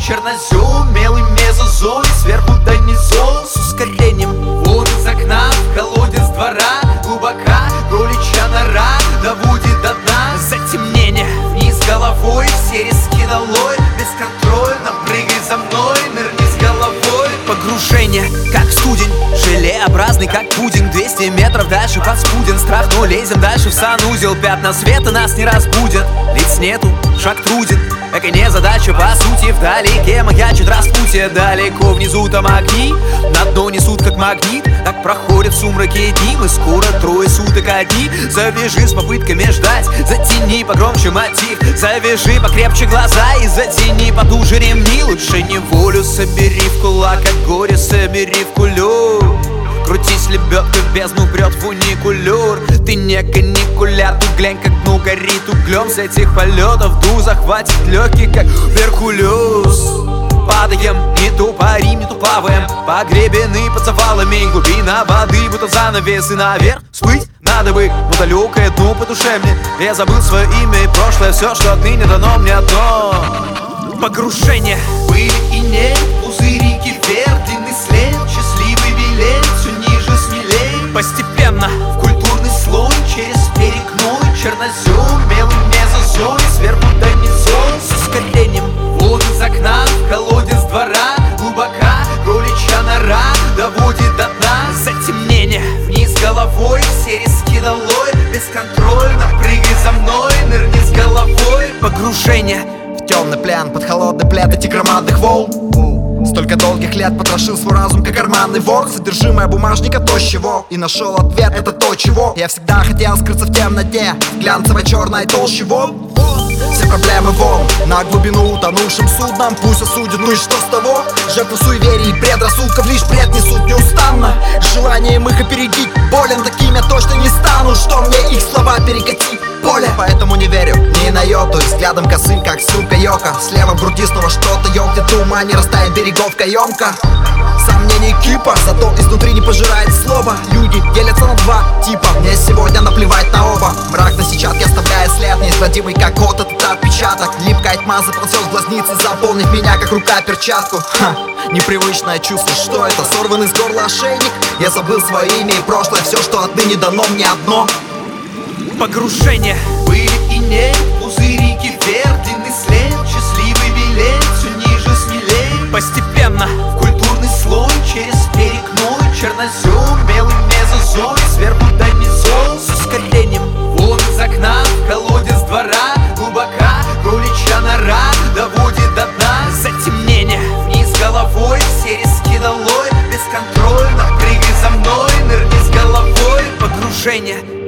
чернозем, мелый мезозой, сверху донизу с ускорением. Вон из окна в колодец двора, глубока кроличья нора, доводит до дна. Затемнение вниз головой, все риски долой, бесконтрольно прыгай за мной, нырни с головой. Погружение, как студень, желеобразный, как пудинг. 200 метров дальше подспуден страх, но лезем дальше в санузел. Пятна света нас не разбудят, лиц нету, шаг труден. Это не задача, по сути, вдалеке маячит распутье. Далеко внизу там огни, на дно несут как магнит. Так проходят в сумраке дни, мы скоро трое суток одни. Завяжи с попытками ждать, затяни погромче мотив. Завяжи покрепче глаза и затяни потуже ремни. Лучше неволю собери в кулак, а горе собери в кулю. Крутись, лебедка в бездну прет фуникулер. Ты не каникуляр, тут глянь, как дну горит углем. С этих полетов дух захватит легкий, как Геркулес. Падаем, не то парим, не то плаваем, погребены под завалами. Глубина воды, будто занавес, и наверх всплыть надо бы, но далекое дно по душе мне. Я забыл свое имя и прошлое, все, что отныне дано мне одно. Погружение, пыль и нет, пузырики вверх, длинный след, счастливый билет, все ниже, смелее. Постепенно в культурный слой, через перекной, чернозем, мелый мезозой, сверху донизу с ускорением. Вон из окна в колодец двора, глубока кроличья нора, доводит до дна. Затемнение вниз головой, все риски долой, бесконтрольно прыгай за мной, нырни с головой. Погружение, темный плен под холодный плед этих громадных волн. Столько долгих лет потрошил свой разум, как карманный вор. Содержимое бумажника то, с чего и нашел ответ, это то, чего я всегда хотел скрыться в темноте, в глянцевой черной толще волн. Все проблемы вон, на глубину утонувшим судном пусть осудят, ну и что с того? Жертвы суеверий и предрассудков лишь бред несут неустанно. Желанием их опередить, болен таким я точно не стану, что мне их слова перекатить поле. Поэтому не верю ни на йоту, взглядом косым, как сука Йока. Слева в груди снова что-то ёкнет, тума не растает берегов каемка. Сомнений кипа, зато изнутри не пожирает слово. Люди делятся на два типа, мне сегодня наплевать на оба. Мрак на сетчатке оставляет след, неизгладимый как кот, этот отпечаток. Липкая тьма заползет в глазницы, заполнив меня как рука перчатку. Непривычное чувство, что это? Сорванный с горла ошейник. Я забыл свое имя и прошлое, все, что отныне дано мне одно. Погружение, пыль и нет, пузырики вверх, длинный след, счастливый билет, все ниже, смелее. Постепенно в культурный слой, через перекной, чернозем, мелый мезозой, сверху донизу с ускорением. Вон из окна в колодец двора, глубока кроличья нора, доводит до дна. Затемнение вниз головой, все риски долой, бесконтрольно прыгай за мной, нырни с головой. Погружение,